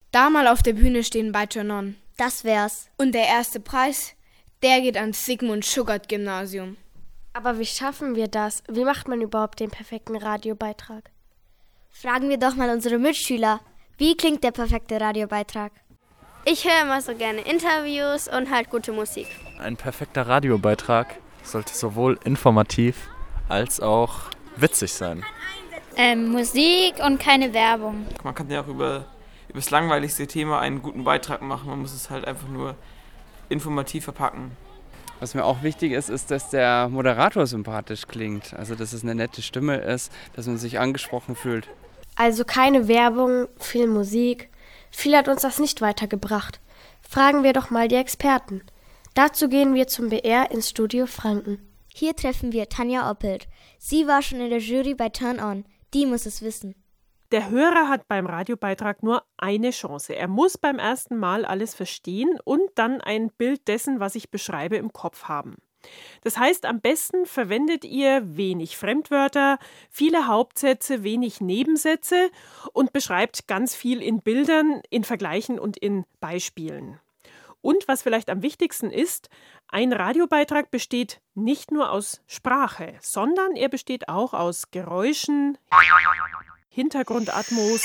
Da mal auf der Bühne stehen bei Turn On. Das wär's. Und der erste Preis, der geht ans Sigmund Schuckert Gymnasium. Aber wie schaffen wir das? Wie macht man überhaupt den perfekten Radiobeitrag? Fragen wir doch mal unsere Mitschüler. Wie klingt der perfekte Radiobeitrag? Ich höre immer so gerne Interviews und halt gute Musik. Ein perfekter Radiobeitrag sollte sowohl informativ als auch witzig sein. Musik und keine Werbung. Man kann ja auch über das langweiligste Thema einen guten Beitrag machen. Man muss es halt einfach nur informativ verpacken. Was mir auch wichtig ist, ist, dass der Moderator sympathisch klingt. Also, dass es eine nette Stimme ist, dass man sich angesprochen fühlt. Also keine Werbung, viel Musik. Viel hat uns das nicht weitergebracht. Fragen wir doch mal die Experten. Dazu gehen wir zum BR ins Studio Franken. Hier treffen wir Tanja Oppelt. Sie war schon in der Jury bei Turn On. Die muss es wissen. Der Hörer hat beim Radiobeitrag nur eine Chance. Er muss beim ersten Mal alles verstehen und dann ein Bild dessen, was ich beschreibe, im Kopf haben. Das heißt, am besten verwendet ihr wenig Fremdwörter, viele Hauptsätze, wenig Nebensätze und beschreibt ganz viel in Bildern, in Vergleichen und in Beispielen. Und was vielleicht am wichtigsten ist, ein Radiobeitrag besteht nicht nur aus Sprache, sondern er besteht auch aus Geräuschen, Hintergrundatmos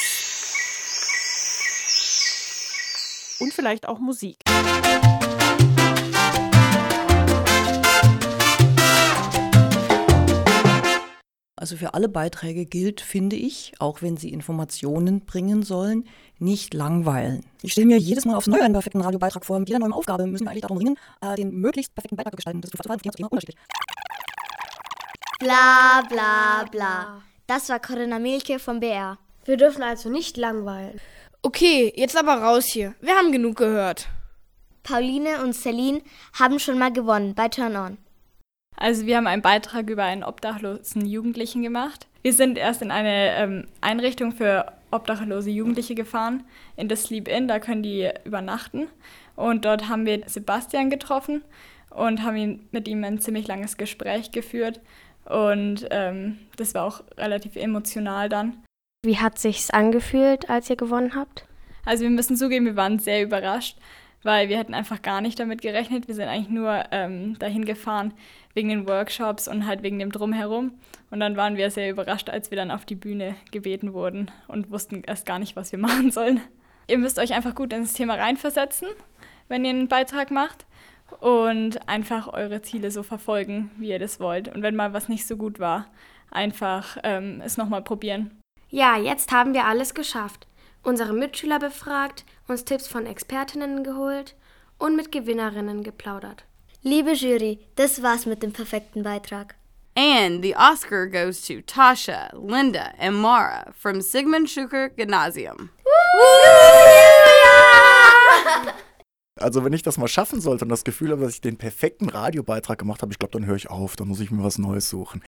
und vielleicht auch Musik. Also für alle Beiträge gilt, finde ich, auch wenn sie Informationen bringen sollen, nicht langweilen. Ich stelle mir jedes Mal aufs Neue einen perfekten Radiobeitrag vor. Mit jeder neuen Aufgabe müssen wir eigentlich darum ringen, den möglichst perfekten Beitrag zu gestalten. Das ist von Thema unterschiedlich. Bla bla bla. Das war Corinna Mielke vom BR. Wir dürfen also nicht langweilen. Okay, jetzt aber raus hier. Wir haben genug gehört. Pauline und Celine haben schon mal gewonnen bei Turn On. Also wir haben einen Beitrag über einen obdachlosen Jugendlichen gemacht. Wir sind erst in eine Einrichtung für obdachlose Jugendliche gefahren, in das Sleep-In, da können die übernachten. Und dort haben wir Sebastian getroffen und haben mit ihm ein ziemlich langes Gespräch geführt. Und das war auch relativ emotional dann. Wie hat sich's angefühlt, als ihr gewonnen habt? Also wir müssen zugeben, wir waren sehr überrascht, weil wir hätten einfach gar nicht damit gerechnet. Wir sind eigentlich nur dahin gefahren wegen den Workshops und halt wegen dem Drumherum. Und dann waren wir sehr überrascht, als wir dann auf die Bühne gebeten wurden und wussten erst gar nicht, was wir machen sollen. Ihr müsst euch einfach gut ins Thema reinversetzen, wenn ihr einen Beitrag macht und einfach eure Ziele so verfolgen, wie ihr das wollt. Und wenn mal was nicht so gut war, einfach es nochmal probieren. Ja, jetzt haben wir alles geschafft. Unsere Mitschüler befragt, uns Tipps von Expertinnen geholt und mit Gewinnerinnen geplaudert. Liebe Jury, das war's mit dem perfekten Beitrag. And the Oscar goes to Tasha, Linda, and Mara from Sigmund Schuckert Gymnasium. Also wenn ich das mal schaffen sollte und das Gefühl habe, dass ich den perfekten Radiobeitrag gemacht habe, ich glaube, dann höre ich auf, dann muss ich mir was Neues suchen.